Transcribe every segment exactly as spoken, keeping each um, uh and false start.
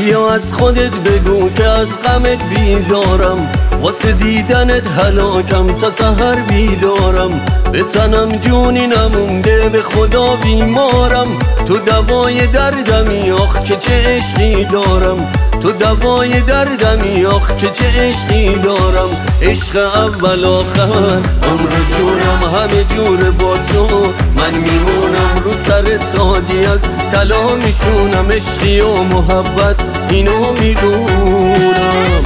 بیا از خودت بگو که از غمت بیزارم، واسه دیدنت هلاکم تا سحر بیدارم. به تنم جونی نمونده به خدا بیمارم، تو دوای دردمی آخ که چه عشقی دارم، تو دوای دردمی آخ که چه عشقی دارم. عشق اول آخر عمر جونم همه جور با تو، من میمونم رو سر تاجی از طلا میشونم. عشقی و محبت اینو میدونم.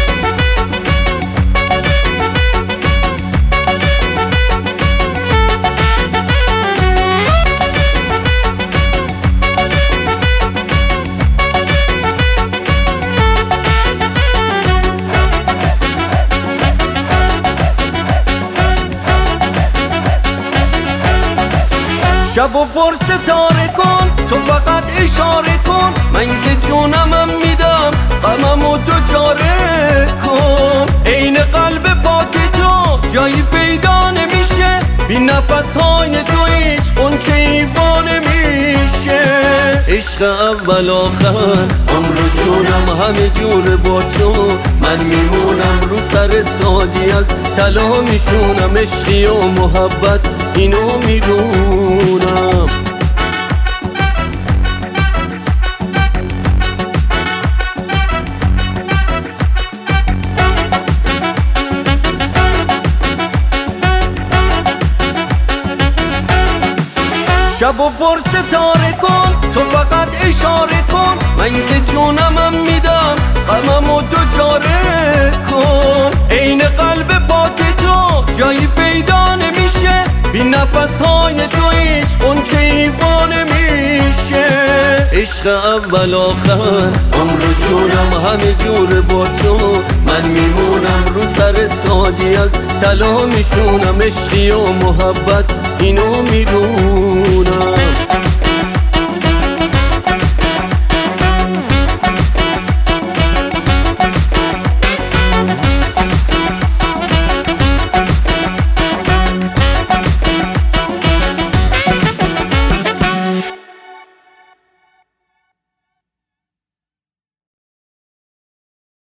شب و پر ستاره کن، تو فقط اشاره کن، من که جونمم میدم غممو تو چاره کن. عین قلب پاک تو جایی پیدا نمیشه، بی نفس های تو هیچ غنچه ایوا نمیشه. عشق اول آخر عمر و جونم همه جور با تو، من میمونم رو سر تاجی از طلا میشونم. عشقی و محبت اینو میدونم. شب و پر ستاره کن، تو فقط اشاره کن، من که جونمم میدم غممو تو چاره کن. عین قلب پاک تو جایی پیدا نمیشه، بی نفس های تو هیچ غنچه ایوا نمیشه. عشق اول آخر عمر و جونم همه جور با تو، من میمونم رو سر تاجی از طلا میشونم. عشقی و محبت اینو میدونم.